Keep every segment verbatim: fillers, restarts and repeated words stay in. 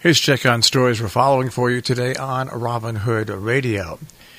Here's check on stories we're following for you today on Robin Hood Radio.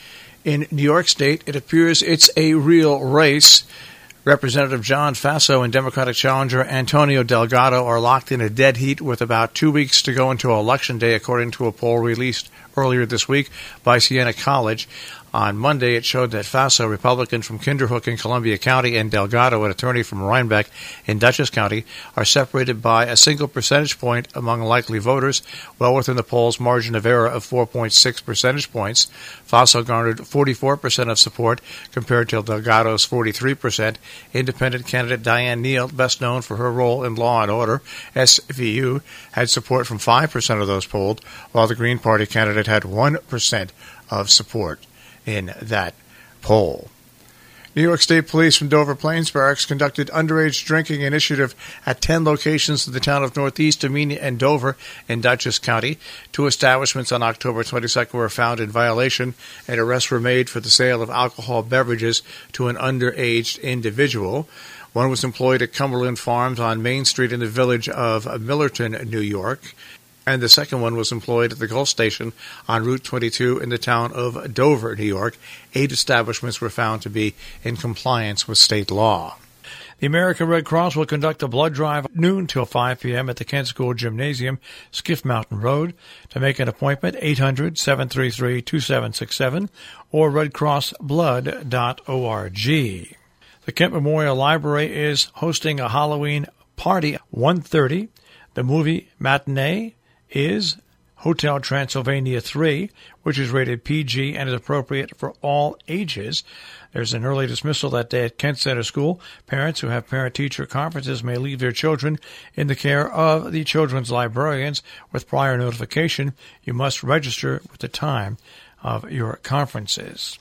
In New York State, it appears it's a real race. Representative John Faso and Democratic challenger Antonio Delgado are locked in a dead heat with about two weeks to go until Election Day, according to a poll released earlier this week by Siena College. On Monday, it showed that Faso, Republican from Kinderhook in Columbia County, and Delgado, an attorney from Rhinebeck in Dutchess County, are separated by a single percentage point among likely voters, well within the poll's margin of error of four point six percentage points. Faso garnered forty-four percent of support compared to Delgado's forty-three percent. Independent candidate Diane Neal, best known for her role in Law and Order, S V U, had support from five percent of those polled, while the Green Party candidate had one percent of support in that poll. New York State Police from Dover Plains Barracks conducted underage drinking initiative at ten locations in the town of Northeast Amenia and Dover in Dutchess County. Two establishments on October twenty-second were found in violation, and arrests were made for the sale of alcohol beverages to an underage individual. One was employed at Cumberland Farms on Main Street in the village of Millerton, New York, and the second one was employed at the Gulf Station on Route twenty-two in the town of Dover, New York. Eight establishments were found to be in compliance with state law. The American Red Cross will conduct a blood drive at noon till five p.m. at the Kent School Gymnasium, Skiff Mountain Road. To make an appointment, eight hundred, seven three three, two seven six seven or red cross blood dot org. The Kent Memorial Library is hosting a Halloween party at one thirty. The movie matinee is Hotel Transylvania three, which is rated P G and is appropriate for all ages. There's an early dismissal that day at Kent Center School. Parents who have parent-teacher conferences may leave their children in the care of the children's librarians with prior notification. You must register with the time of your conferences.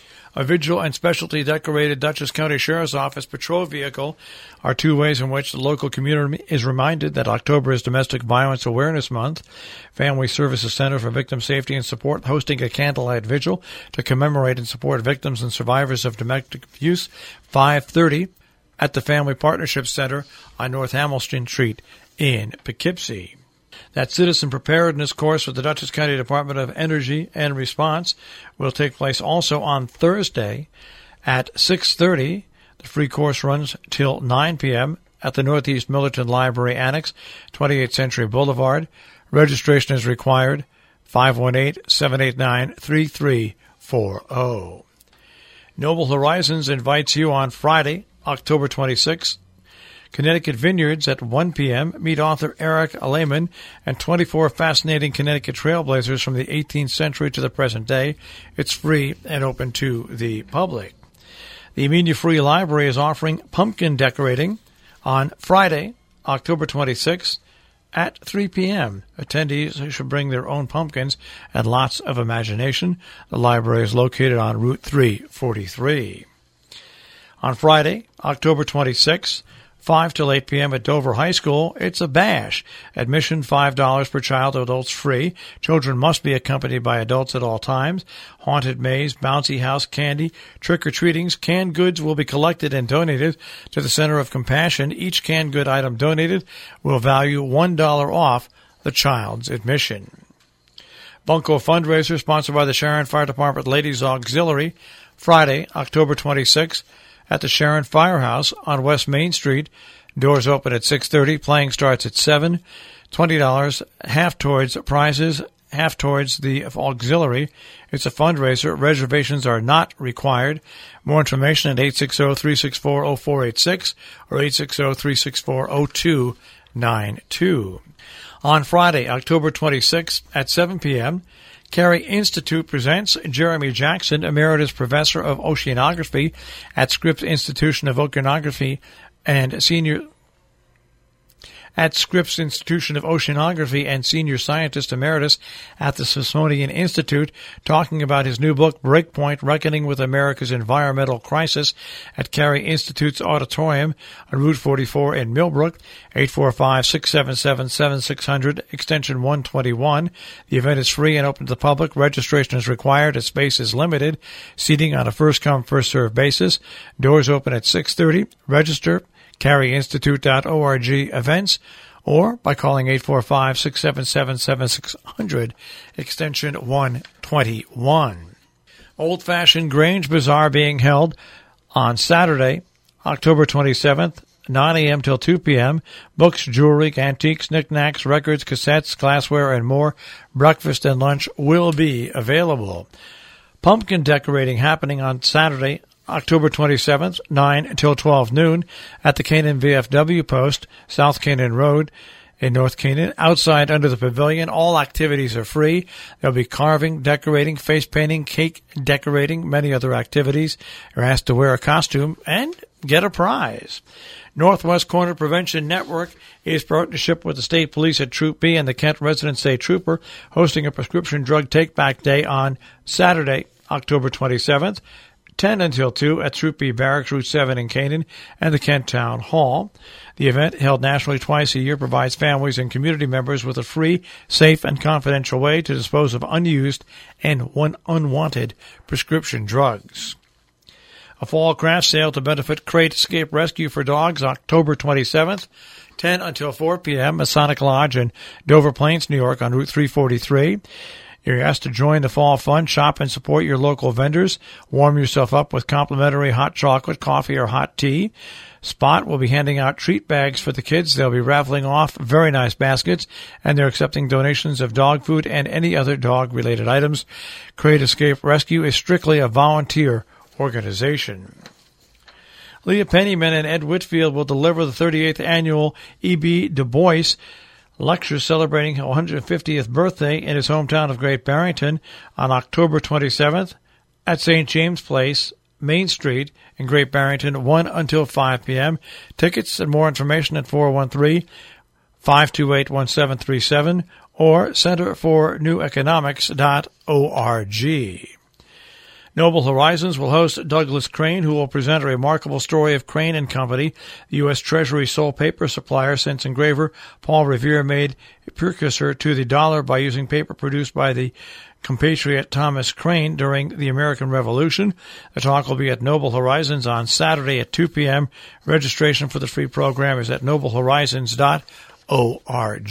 A vigil and specialty decorated Dutchess County Sheriff's Office patrol vehicle are two ways in which the local community is reminded that October is Domestic Violence Awareness Month. Family Services Center for Victim Safety and Support hosting a candlelight vigil to commemorate and support victims and survivors of domestic abuse, five thirty at the Family Partnership Center on North Hamilton Street in Poughkeepsie. That citizen preparedness course with the Dutchess County Department of Energy and Response will take place also on Thursday at six thirty. The free course runs till nine p.m. at the Northeast Millerton Library Annex, twenty-eighth Century Boulevard. Registration is required, five one eight, seven eight nine, three three four zero. Noble Horizons invites you on Friday, October twenty-sixth, Connecticut Vineyards at one p.m. Meet author Eric Lehman and twenty-four fascinating Connecticut trailblazers from the eighteenth century to the present day. It's free and open to the public. The Amenia Free Library is offering pumpkin decorating on Friday, October twenty-sixth at three p.m. Attendees should bring their own pumpkins and lots of imagination. The library is located on Route three forty-three. On Friday, October twenty-sixth, five till eight p.m. at Dover High School, it's a bash. Admission five dollars per child, adults free. Children must be accompanied by adults at all times. Haunted maze, bouncy house, candy, trick-or-treatings, canned goods will be collected and donated to the Center of Compassion. Each canned good item donated will value one dollar off the child's admission. Bunko fundraiser sponsored by the Sharon Fire Department Ladies Auxiliary, Friday, October twenty-sixth, at the Sharon Firehouse on West Main Street. Doors open at six thirty. Playing starts at seven. twenty dollars, half towards prizes, half towards the auxiliary. It's a fundraiser. Reservations are not required. More information at eight six zero, three six four, zero four eight six or eight six zero, three six four, zero two nine two. On Friday, October twenty-sixth at seven p.m., Carey Institute presents Jeremy Jackson, Emeritus Professor of Oceanography at Scripps Institution of Oceanography and Senior at Scripps Institution of Oceanography and Senior Scientist Emeritus at the Smithsonian Institute, talking about his new book, Breakpoint, Reckoning with America's Environmental Crisis, at Carey Institute's Auditorium on Route forty-four in Millbrook, eight four five, six seven seven, seven six zero zero, extension one twenty-one. The event is free and open to the public. Registration is required as space is limited. Seating on a first-come, first-served basis. Doors open at six thirty. Register carey institute dot org events or by calling eight four five, six seven seven, seven six zero zero, extension one twenty-one. Old-fashioned Grange Bazaar being held on Saturday, October twenty-seventh, nine a.m. till two p.m. Books, jewelry, antiques, knickknacks, records, cassettes, glassware, and more. Breakfast and lunch will be available. Pumpkin decorating happening on Saturday, October twenty-seventh, nine until twelve noon at the Canaan V F W post, South Canaan Road in North Canaan. Outside under the pavilion, all activities are free. There'll be carving, decorating, face painting, cake decorating, many other activities. You're asked to wear a costume and get a prize. Northwest Corner Prevention Network is partnership with the state police at Troop B and the Kent Resident State Trooper, hosting a prescription drug take-back day on Saturday, October twenty-seventh, ten until two at Troop B Barracks, Route seven in Canaan, and the Kent Town Hall. The event, held nationally twice a year, provides families and community members with a free, safe, and confidential way to dispose of unused and unwanted prescription drugs. A fall craft sale to benefit Crate Escape Rescue for Dogs, October twenty-seventh, ten until four p.m. Masonic Lodge in Dover Plains, New York, on Route three forty-three. You're asked to join the fall fun, shop, and support your local vendors. Warm yourself up with complimentary hot chocolate, coffee, or hot tea. Spot will be handing out treat bags for the kids. They'll be raffling off very nice baskets, and they're accepting donations of dog food and any other dog-related items. Crate Escape Rescue is strictly a volunteer organization. Leah Pennyman and Ed Whitfield will deliver the thirty-eighth annual E B. Du Bois lecture celebrating his one hundred fiftieth birthday in his hometown of Great Barrington on October twenty-seventh at Saint James Place, Main Street in Great Barrington, one until five p.m. Tickets and more information at four one three, five two eight, one seven three seven or center for new economics dot org. Noble Horizons will host Douglas Crane, who will present a remarkable story of Crane and Company, the U S. Treasury sole paper supplier since engraver Paul Revere made a precursor to the dollar by using paper produced by the compatriot Thomas Crane during the American Revolution. The talk will be at Noble Horizons on Saturday at two p.m. Registration for the free program is at noble horizons dot org.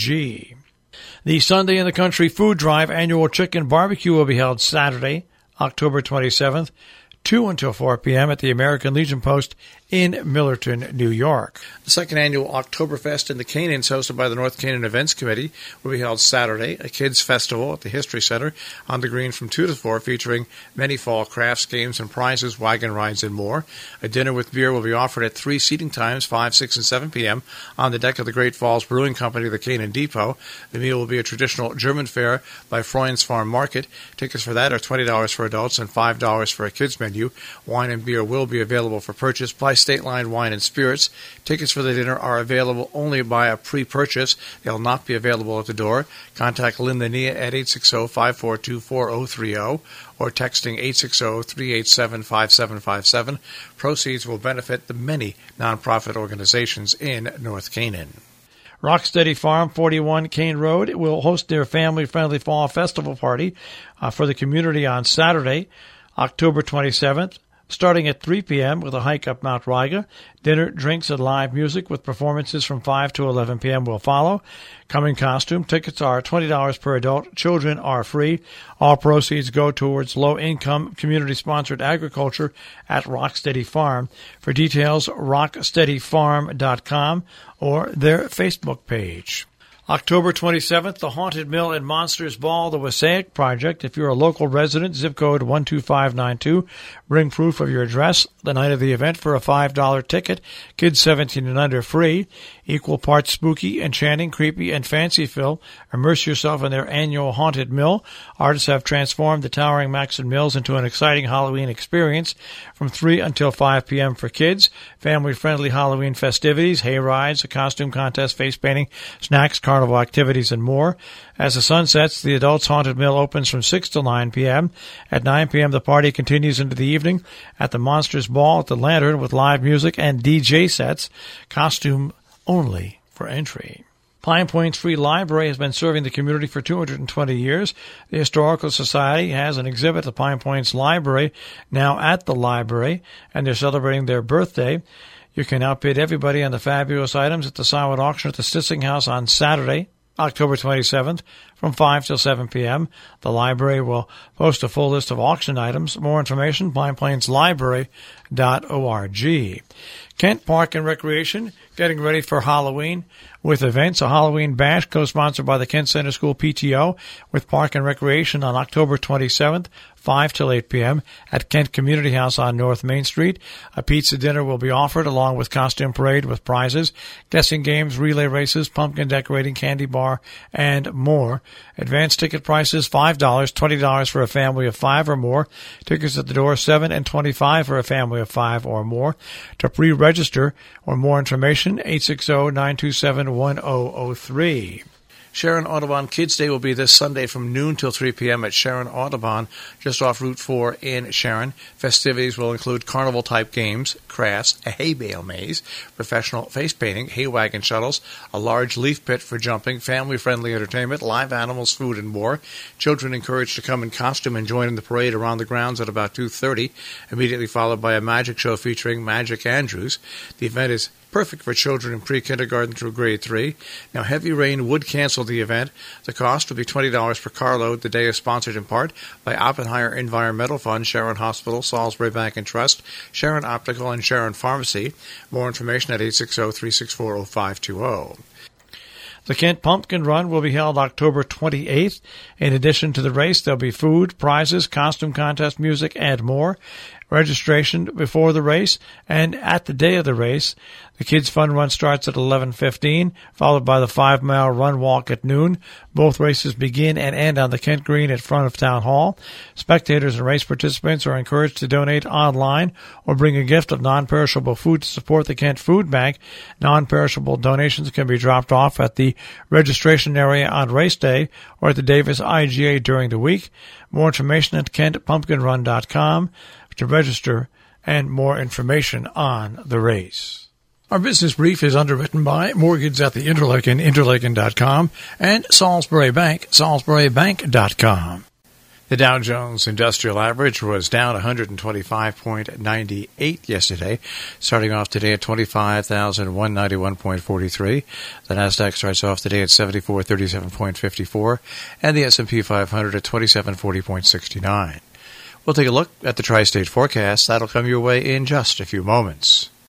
The Sunday in the Country Food Drive annual chicken barbecue will be held Saturday, October twenty-seventh, two until four p.m. at the American Legion Post in Millerton, New York. The second annual Oktoberfest in the Canaans, hosted by the North Canaan Events Committee, will be held Saturday, a kids' festival at the History Center on the Green from two to four, featuring many fall crafts, games, and prizes, wagon rides, and more. A dinner with beer will be offered at three seating times, five, six, and seven p.m. on the deck of the Great Falls Brewing Company, the Canaan Depot. The meal will be a traditional German fare by Freund's Farm Market. Tickets for that are twenty dollars for adults and five dollars for a kids' menu. Wine and beer will be available for purchase by State Line Wine and Spirits. Tickets for the dinner are available only by a pre-purchase. They'll not be available at the door. Contact Lynn Lania at eight six zero, five four two, four zero three zero or texting eight six zero, three eight seven, five seven five seven. Proceeds will benefit the many nonprofit organizations in North Canaan. Rocksteady Farm, forty-one Kane Road, will host their family-friendly fall festival party uh, for the community on Saturday, October twenty-seventh, starting at three p.m. with a hike up Mount Riga. Dinner, drinks, and live music with performances from five to eleven p.m. will follow. Coming costume. Tickets are twenty dollars per adult. Children are free. All proceeds go towards low-income, community-sponsored agriculture at Rocksteady Farm. For details, rock steady farm dot com or their Facebook page. October twenty-seventh, the Haunted Mill and Monsters Ball, the Wassaic Project. If you're a local resident, zip code one two five nine two. Bring proof of your address the night of the event for a five dollars ticket. Kids seventeen and under free. Equal parts spooky, enchanting, creepy, and fancy-fill. Immerse yourself in their annual Haunted Mill. Artists have transformed the towering Maxon Mills into an exciting Halloween experience from three until five p.m. for kids. Family-friendly Halloween festivities, hay rides, a costume contest, face painting, snacks, carnival activities, and more. As the sun sets, the Adults Haunted Mill opens from six till nine p.m. At nine p.m., the party continues into the evening at the Monsters Ball at the Lantern with live music and D J sets. Costume only for entry. Pine Point's Free Library has been serving the community for two hundred twenty years. The Historical Society has an exhibit at the Pine Point's Library, now at the library, and they're celebrating their birthday. You can outbid everybody on the fabulous items at the silent auction at the Stissing House on Saturday, October twenty-seventh, from five till seven p.m. The library will post a full list of auction items. More information, pine plains library dot org. Kent Park and Recreation, getting ready for Halloween with events. A Halloween bash co-sponsored by the Kent Center School P T O with Park and Recreation on October twenty-seventh, five till eight p.m. at Kent Community House on North Main Street. A pizza dinner will be offered along with costume parade with prizes, guessing games, relay races, pumpkin decorating, candy bar, and more. Advance ticket prices five dollars, twenty dollars for a family of five or more. Tickets at the door seven dollars and twenty-five cents for a family of five or more. To pre-register or more information, eight six zero, nine two seven, one zero zero three. Sharon Audubon Kids Day will be this Sunday from noon till three p.m. at Sharon Audubon, just off Route four in Sharon. Festivities will include carnival-type games, crafts, a hay bale maze, professional face painting, hay wagon shuttles, a large leaf pit for jumping, family-friendly entertainment, live animals, food, and more. Children encouraged to come in costume and join in the parade around the grounds at about two thirty, immediately followed by a magic show featuring Magic Andrews. The event is perfect for children in pre-kindergarten through grade three. Now, heavy rain would cancel the event. The cost will be twenty dollars per carload. The day is sponsored in part by Oppenheimer Environmental Fund, Sharon Hospital, Salisbury Bank and Trust, Sharon Optical, and Sharon Pharmacy. More information at eight six zero, three six four, zero five two zero. The Kent Pumpkin Run will be held October twenty-eighth. In addition to the race, there'll be food, prizes, costume contest, music, and more. Registration before the race and at the day of the race. The Kids Fun Run starts at eleven fifteen, followed by the five-mile run walk at noon. Both races begin and end on the Kent Green in front of Town Hall. Spectators and race participants are encouraged to donate online or bring a gift of non-perishable food to support the Kent Food Bank. Non-perishable donations can be dropped off at the registration area on race day or at the Davis I G A during the week. More information at kent pumpkin run dot com to register and more information on the race. Our business brief is underwritten by Mortgage at the Interlaken, interlaken dot com, and Salisbury Bank, salisbury bank dot com. The Dow Jones Industrial Average was down one hundred twenty-five point nine eight yesterday, starting off today at twenty-five thousand one hundred ninety-one point four three. The Nasdaq starts off today at seventy-four thirty-seven point five four, and the S and P five hundred at twenty-seven forty point six nine. We'll take a look at the tri-state forecast. That'll come your way in just a few moments.